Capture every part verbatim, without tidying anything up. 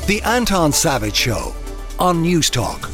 The Anton Savage Show on News Talk.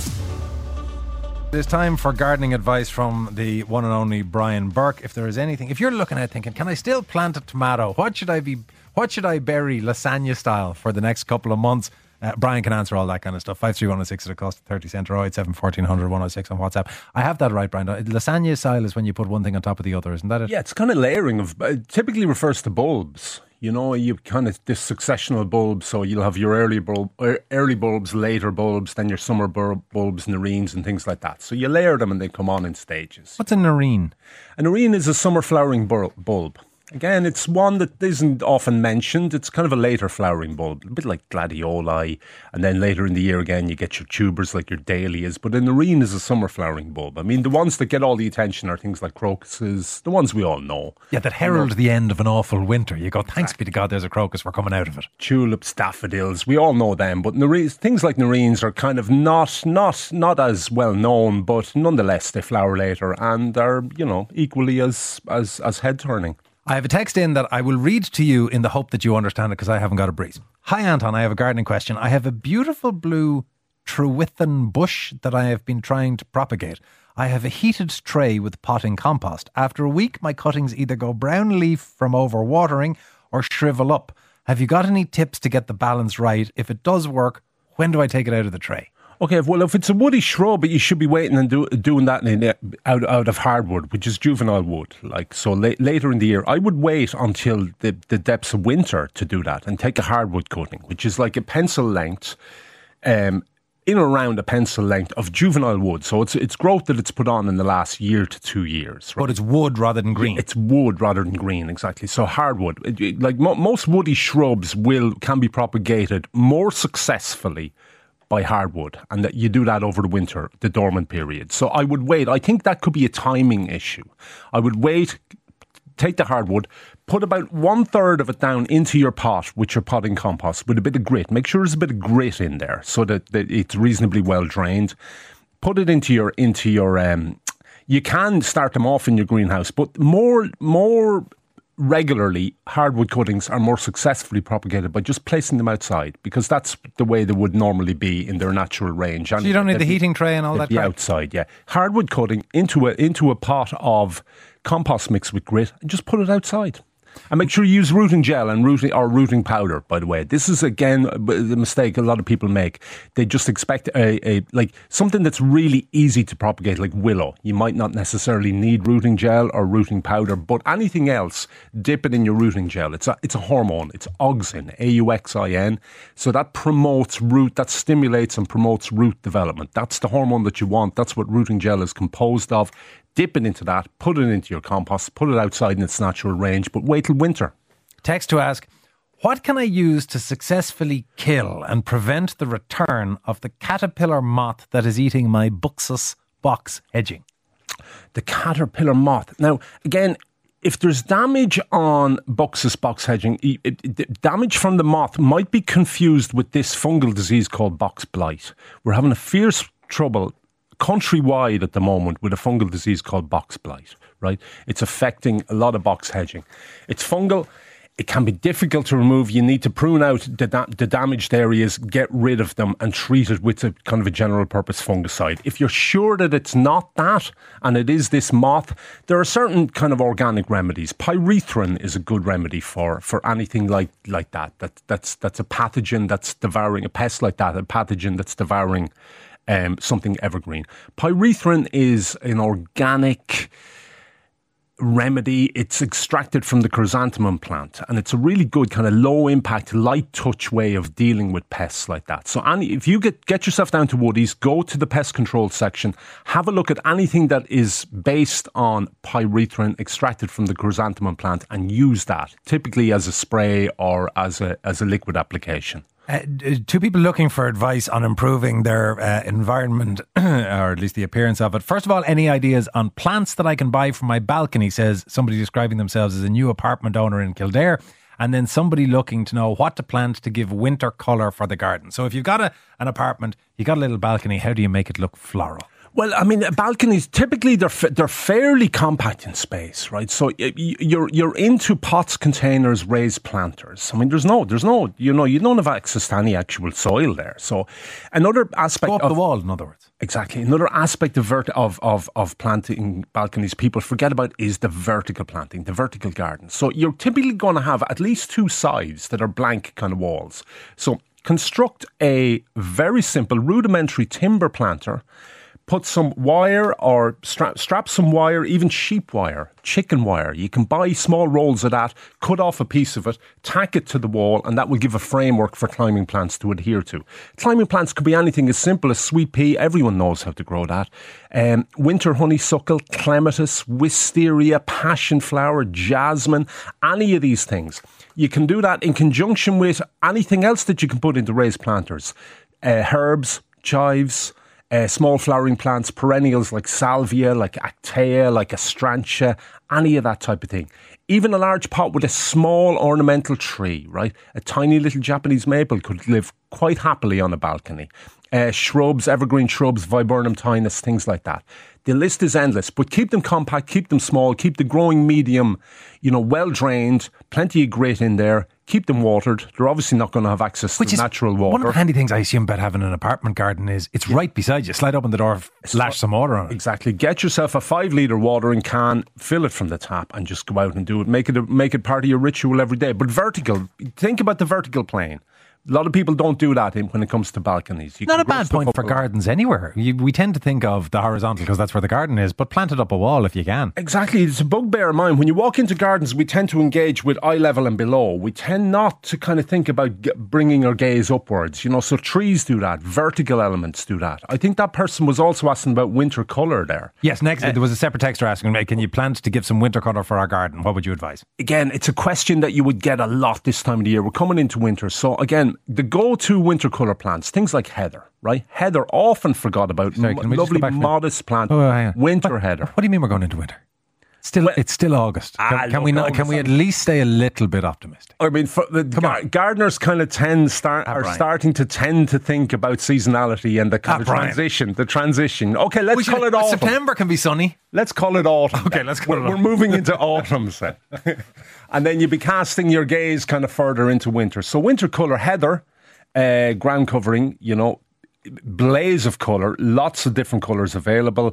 It's time for gardening advice from the one and only Brian Burke. If there is anything, if you're looking at thinking, can I still plant a tomato? What should I be, what should I bury lasagna style for the next couple of months? Uh, Brian can answer all that kind of stuff. five three one oh six at a cost of thirty cents or oh eight seven, fourteen hundred, one oh six on WhatsApp. I have that right, Brian. Lasagna style is when you put one thing on top of the other, isn't that it? Yeah, it's kind of layering of, it typically refers to bulbs. You know, you kind of this successional bulb, so you'll have your early bulb, early bulbs, later bulbs, then your summer bulbs, nerines and things like that. So you layer them and they come on in stages. What's a nerine? A nerine is a summer flowering bulb. Again, it's one that isn't often mentioned. It's kind of a later flowering bulb, a bit like gladioli. And then later in the year again, you get your tubers like your dahlias. But a nerine is a summer flowering bulb. I mean, the ones that get all the attention are things like crocuses, the ones we all know. Yeah, that herald the end of an awful winter. You go, thanks be to God, there's a crocus, we're coming out of it. Tulips, daffodils, we all know them. But nerines, things like nerines are kind of not, not, not as well known, but nonetheless, they flower later and are, you know, equally as, as, as head turning. I have a text in that I will read to you in the hope that you understand it because I haven't got a breeze. Hi Anton, I have a gardening question. I have a beautiful blue Trewithen bush that I have been trying to propagate. I have a heated tray with potting compost. After a week, my cuttings either go brown leaf from overwatering or shrivel up. Have you got any tips to get the balance right? If it does work, when do I take it out of the tray? Okay, well, if it's a woody shrub, you should be waiting and do, doing that in, out, out of hardwood, which is juvenile wood. Like so, la- later in the year, I would wait until the, the depths of winter to do that and take a hardwood cutting, which is like a pencil length, um, in or around a pencil length of juvenile wood. So it's it's growth that it's put on in the last year to two years. Right? But it's wood rather than green. It's wood rather than green, exactly. So hardwood, it, it, like mo- most woody shrubs, will can be propagated more successfully by hardwood, and that you do that over the winter, the dormant period. So I would wait. I think that could be a timing issue. I would wait, take the hardwood, put about one third of it down into your pot with your potting compost with a bit of grit. Make sure there's a bit of grit in there so that, that it's reasonably well drained. Put it into your into your. Um, you can start them off in your greenhouse, but more more. regularly, hardwood cuttings are more successfully propagated by just placing them outside, because that's the way they would normally be in their natural range. And so you don't need the heating tray and all that? Be outside, yeah. Hardwood cutting into a into a pot of compost mixed with grit and just put it outside. And make sure you use rooting gel and rooting or rooting powder, by the way. This is, again, the mistake a lot of people make. They just expect a, a like something that's really easy to propagate, like willow. You might not necessarily need rooting gel or rooting powder, but anything else, dip it in your rooting gel. It's a, it's a hormone. It's auxin, A U X I N. So that promotes root, that stimulates and promotes root development. That's the hormone that you want. That's what rooting gel is composed of. Dip it into that, put it into your compost, put it outside in its natural range, but wait till winter. Text to ask, what can I use to successfully kill and prevent the return of the caterpillar moth that is eating my Buxus box hedging? The caterpillar moth. Now, again, if there's damage on Buxus box hedging, it, it, damage from the moth might be confused with this fungal disease called box blight. We're having a fierce trouble countrywide at the moment with a fungal disease called box blight, right? It's affecting a lot of box hedging. It's fungal. It can be difficult to remove. You need to prune out the, da- the damaged areas, get rid of them and treat it with a kind of a general purpose fungicide. If you're sure that it's not that and it is this moth, there are certain kind of organic remedies. Pyrethrin is a good remedy for, for anything like, like that. that. That's that's a pathogen that's devouring, a pest like that, a pathogen that's devouring Um, something evergreen. Pyrethrin is an organic remedy. It's extracted from the chrysanthemum plant, and it's a really good kind of low impact, light touch way of dealing with pests like that. So any, if you get, get yourself down to Woodies, go to the pest control section, have a look at anything that is based on pyrethrin extracted from the chrysanthemum plant and use that, typically as a spray or as a, as a liquid application. Uh, two people looking for advice on improving their uh, environment, or at least the appearance of it. First of all, any ideas on plants that I can buy from my balcony, says somebody describing themselves as a new apartment owner in Kildare. And then somebody looking to know what to plant to give winter colour for the garden. So if you've got a, an apartment, you've got a little balcony, how do you make it look floral? Well, I mean, balconies typically they're they're fairly compact in space, right? So you're you're into pots, containers, raised planters. I mean, there's no there's no you know you don't have access to any actual soil there. So another aspect Go up of the wall, in other words. Exactly. Another aspect of vert- of, of of planting balconies people forget about is the vertical planting, the vertical garden. So you're typically going to have at least two sides that are blank kind of walls. So construct a very simple rudimentary timber planter. Put some wire or strap, strap some wire, even sheep wire, chicken wire. You can buy small rolls of that, cut off a piece of it, tack it to the wall, and that will give a framework for climbing plants to adhere to. Climbing plants could be anything as simple as sweet pea. Everyone knows how to grow that. Um, winter honeysuckle, clematis, wisteria, passion flower, jasmine, any of these things. You can do that in conjunction with anything else that you can put into raised planters. Uh, herbs, chives, Uh, small flowering plants, perennials like salvia, like actea, like astrantia, any of that type of thing. Even a large pot with a small ornamental tree, right? A tiny little Japanese maple could live quite happily on a balcony. Uh, shrubs, evergreen shrubs, viburnum tinus, things like that. The list is endless, but keep them compact, keep them small, keep the growing medium, you know, well drained, plenty of grit in there. Keep them watered. They're obviously not going to have access Which to is natural water. One of the handy things I assume about having an apartment garden is it's yeah. right beside you. Slide open the door, lash some water on it. Exactly. Get yourself a five litre watering can, fill it from the tap, and just go out and do it. Make it a, make it part of your ritual every day. But vertical. Think about the vertical plane. A lot of people don't do that when it comes to balconies. You Not a bad point for gardens anywhere. You, we tend to think of the horizontal because that's where the garden is, but plant it up a wall if you can. Exactly. It's a bugbear of mine. When you walk into gardens, we tend to engage with eye level and below. We tend not to kind of think about g- bringing our gaze upwards. You know, so trees do that. Vertical elements do that. I think that person was also asking about winter colour there. Yes, next, uh, there was a separate texter asking, can you plant to give some winter colour for our garden? What would you advise? Again, it's a question that you would get a lot this time of the year. We're coming into winter. So again, the go-to winter colour plants, things like heather, right? Heather, often forgot about. Sorry, M- lovely, modest plant. Oh, hang on. Winter what, heather. What do you mean we're going into winter? Still, well, it's still August. Can, ah, can look, we not? Can we at least stay a little bit optimistic? I mean, for the gar- gardeners kind of tend start ah, are Brian. starting to tend to think about seasonality and the kind ah, of Brian. transition. The transition. Okay, let's we call should, it autumn. September can be sunny. Let's call it autumn. Okay, let's call we're, it autumn. We're moving into autumn, then. And then you'll be casting your gaze kind of further into winter. So winter colour, heather, uh, ground covering, you know, blaze of colour, lots of different colours available.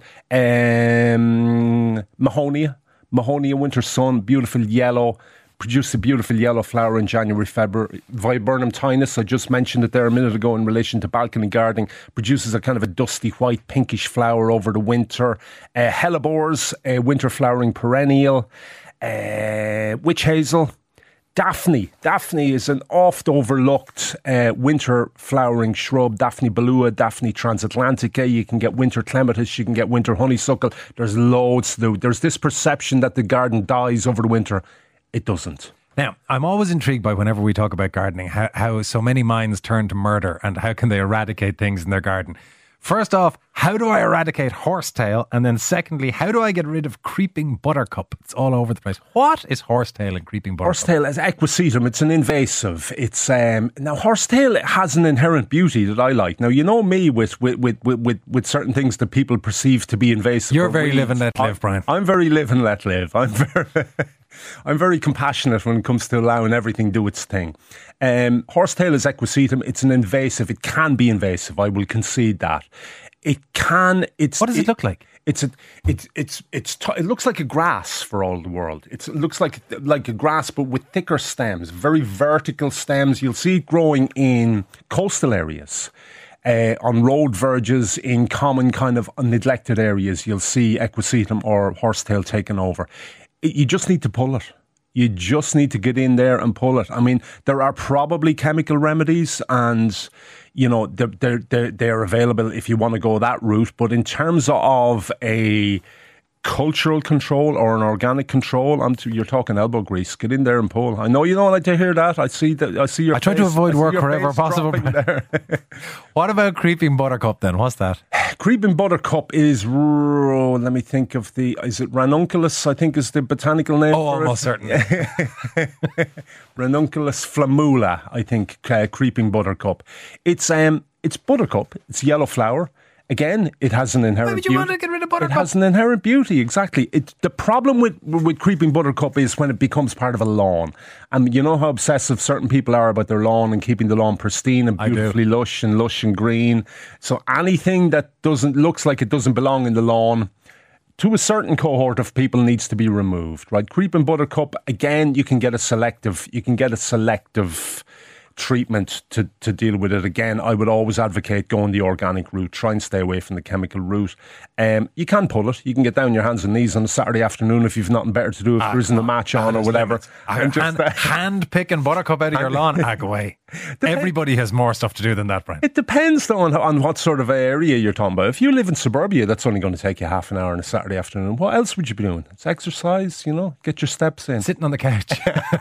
Um, Mahonia. Mahonia winter sun, beautiful yellow, produce a beautiful yellow flower in January, February. Viburnum tinus, I just mentioned it there a minute ago in relation to balcony gardening, produces a kind of a dusty white pinkish flower over the winter. Uh, hellebores, a winter flowering perennial. Uh, witch hazel. Daphne. Daphne is an oft overlooked uh, winter flowering shrub. Daphne balua, Daphne transatlantica. You can get winter clematis, you can get winter honeysuckle. There's loads to do. There's this perception that the garden dies over the winter. It doesn't. Now, I'm always intrigued by whenever we talk about gardening, how, how so many minds turn to murder and how can they eradicate things in their garden. First off, how do I eradicate horsetail? And then secondly, how do I get rid of creeping buttercup? It's all over the place. What is horsetail and creeping buttercup? Horsetail is equisetum. It's an invasive. It's um, now horsetail has an inherent beauty that I like. Now you know me with with with with, with certain things that people perceive to be invasive. You're very live and let live, Brian. I'm very live and let live. I'm very I'm very compassionate when it comes to allowing everything do its thing. Um, horsetail is equisetum. It's an invasive. It can be invasive. I will concede that. It can. It's. What does it, it look like? It's a. It's. It's. It's. T- it looks like a grass for all the world. It's, it looks like like a grass, but with thicker stems, very vertical stems. You'll see it growing in coastal areas. Uh, on road verges, in common kind of neglected areas, you'll see equisetum or horsetail taken over. It, you just need to pull it. You just need to get in there and pull it. I mean, there are probably chemical remedies and, you know, they're, they're, they're, they're available if you want to go that route. But in terms of a cultural control or an organic control, I'm t- you're talking elbow grease. Get in there and pull. I know you don't like to hear that. I see that. I see your. I try face, to avoid work your wherever possible. What about creeping buttercup then? What's that? Creeping buttercup is. Oh, let me think of the. Is it ranunculus? I think is the botanical name. Oh, for almost it. certainly. Ranunculus flammula. I think uh, creeping buttercup. It's um. It's buttercup. It's yellow flower. Again, it has an inherent Why would you beauty. want to get rid of Buttercup? It has an inherent beauty, exactly. It, the problem with with creeping buttercup is when it becomes part of a lawn. And you know how obsessive certain people are about their lawn and keeping the lawn pristine and beautifully lush and lush and green. So anything that doesn't looks like it doesn't belong in the lawn, to a certain cohort of people, needs to be removed, right? Creeping buttercup, again, you can get a selective, you can get a selective treatment to, to deal with it. Again, I would always advocate going the organic route. Try and stay away from the chemical route. Um, you can pull it. You can get down on your hands and knees on a Saturday afternoon if you've nothing better to do, if ah, there isn't a match on or whatever. And just, hand, uh, hand picking Buttercup out of your lawn, ah, go away. Everybody has more stuff to do than that, Brian. It depends though on, on what sort of area you're talking about. If you live in suburbia, that's only going to take you half an hour on a Saturday afternoon. What else would you be doing? It's exercise, you know, get your steps in. Sitting on the couch.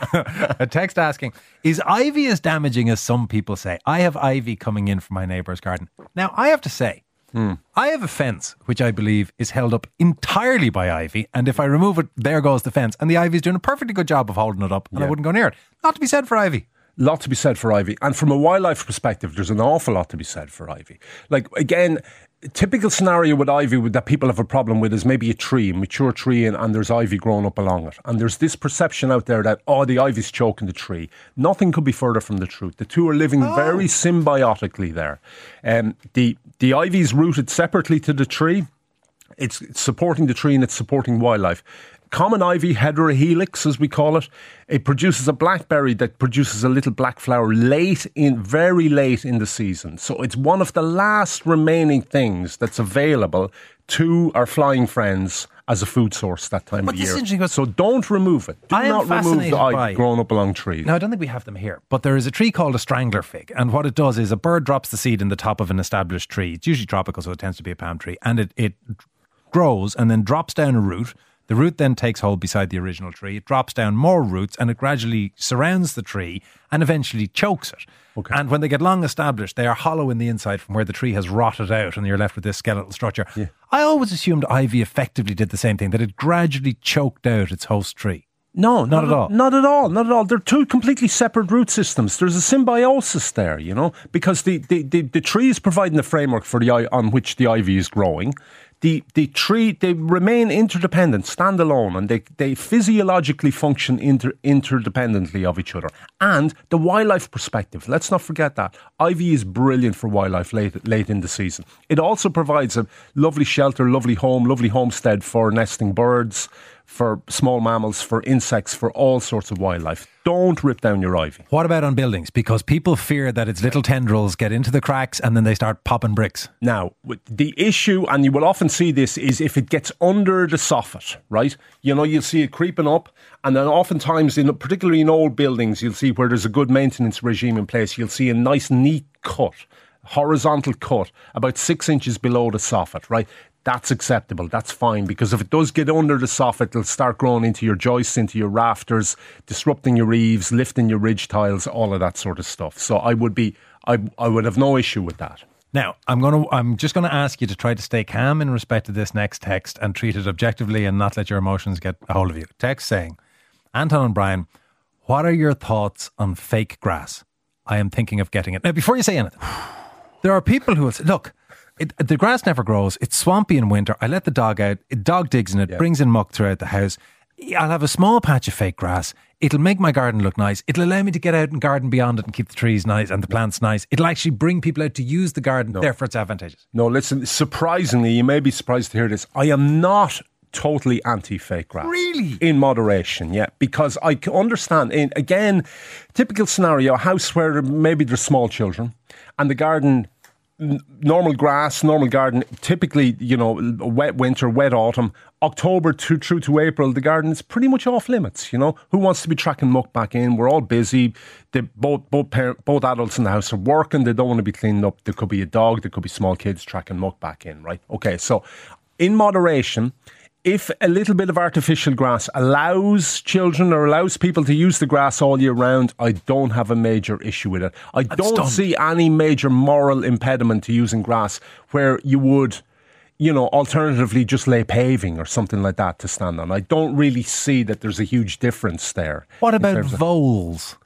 A text asking, is ivy as damaging as some people say? I have ivy coming in from my neighbour's garden. Now, I have to say, hmm. I have a fence which I believe is held up entirely by ivy, and if I remove it, there goes the fence, and the ivy's doing a perfectly good job of holding it up, and yeah. I wouldn't go near it. Not to be said for ivy. Lot to be said for ivy. And from a wildlife perspective, there's an awful lot to be said for ivy. Like, again, typical scenario with ivy that people have a problem with is maybe a tree, a mature tree, and, and there's ivy growing up along it. And there's this perception out there that, oh, the ivy's choking the tree. Nothing could be further from the truth. The two are living oh. very symbiotically there. Um, the, the ivy's rooted separately to the tree. It's, it's supporting the tree and it's supporting wildlife. Common ivy, heterohelix as we call it, it produces a blackberry that produces a little black flower late in, very late in the season. So it's one of the last remaining things that's available to our flying friends as a food source that time but of year. Because so don't remove it. Do I not remove the ivy by, growing up along trees. Now, I don't think we have them here, but there is a tree called a strangler fig, and what it does is a bird drops the seed in the top of an established tree. It's usually tropical, so it tends to be a palm tree, and it, it grows and then drops down a root. The root then takes hold beside the original tree. It drops down more roots and it gradually surrounds the tree and eventually chokes it. Okay. And when they get long established, they are hollow in the inside from where the tree has rotted out and you're left with this skeletal structure. Yeah. I always assumed ivy effectively did the same thing, that it gradually choked out its host tree. No, not, not at all. Not at all. Not at all. They're two completely separate root systems. There's a symbiosis there, you know, because the, the, the, the tree is providing the framework for the on which the ivy is growing. The the tree, they remain interdependent, standalone, and they, they physiologically function inter, interdependently of each other. And the wildlife perspective, let's not forget that. Ivy is brilliant for wildlife late, late in the season. It also provides a lovely shelter, lovely home, lovely homestead for nesting birds, for small mammals, for insects, for all sorts of wildlife. Don't rip down your ivy. What about on buildings? Because people fear that its little tendrils get into the cracks and then they start popping bricks. Now, the issue, and you will often see this, is if it gets under the soffit, right? You know, you'll see it creeping up, and then oftentimes, in, particularly in old buildings, you'll see where there's a good maintenance regime in place, you'll see a nice, neat cut, horizontal cut, about six inches below the soffit, right? That's acceptable. That's fine, because if it does get under the soffit, it'll start growing into your joists, into your rafters, disrupting your eaves, lifting your ridge tiles, all of that sort of stuff. So I would be, I, I would have no issue with that. Now, I'm going to, I'm just going to ask you to try to stay calm in respect to this next text and treat it objectively and not let your emotions get a hold of you. Text saying, Anton and Brian, what are your thoughts on fake grass? I am thinking of getting it. Now, before you say anything, there are people who will say, look, It, the grass never grows. It's swampy in winter. I let the dog out. The dog digs in it, yeah. brings in muck throughout the house. I'll have a small patch of fake grass. It'll make my garden look nice. It'll allow me to get out and garden beyond it and keep the trees nice and the plants nice. It'll actually bring people out to use the garden. No. Therefore, it's advantageous. No, listen, surprisingly, you may be surprised to hear this. I am not totally anti-fake grass. Really? In moderation, yeah. Because I can understand, in, again, typical scenario, a house where maybe there's small children and the garden... normal grass, normal garden, typically, you know, wet winter, wet autumn, October to, through to April, the garden is pretty much off limits, you know. Who wants to be tracking muck back in? We're all busy. They, both both parent, both adults in the house are working. They don't want to be cleaning up. There could be a dog, there could be small kids tracking muck back in, right? Okay, so in moderation, if a little bit of artificial grass allows children or allows people to use the grass all year round, I don't have a major issue with it. I I'm don't stunned. see any major moral impediment to using grass where you would, you know, alternatively just lay paving or something like that to stand on. I don't really see that there's a huge difference there. What about voles?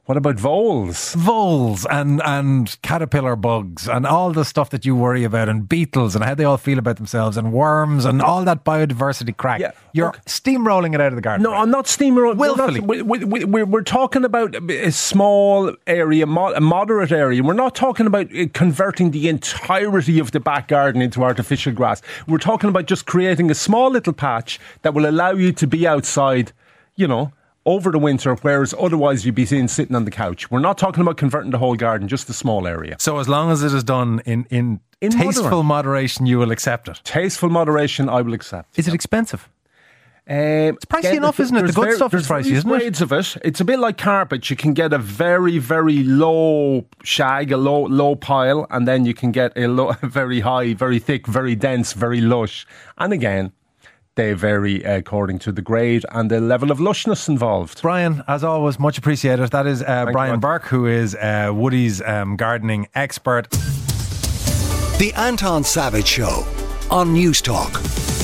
What about voles? Voles and, and caterpillar bugs and all the stuff that you worry about, and beetles and how they all feel about themselves, and worms and all that biodiversity crack. Yeah, You're okay. steamrolling it out of the garden. No, I'm not steamrolling. Willfully. We're, not, we, we, we, we're talking about a small area, a moderate area. We're not talking about converting the entirety of the back garden into artificial grass. We're talking about just creating a small little patch that will allow you to be outside, you know, over the winter, whereas otherwise you'd be seen sitting on the couch. We're not talking about converting the whole garden, just the small area. So as long as it is done in, in, In tasteful moderate. moderation, you will accept it. Tasteful moderation, I will accept. Is it expensive? Um, It's pricey enough, isn't it? The there's good var- stuff is there's pricey, various isn't it? grades of it. It's a bit like carpet. You can get a very, very low shag, a low, low pile, and then you can get a low, very high, very thick, very dense, very lush. And again, they vary according to the grade and the level of lushness involved. Brian, as always, much appreciated. That is uh, Brian you. Burke, who is uh, Woody's um, gardening expert. The Anton Savage Show on News Talk.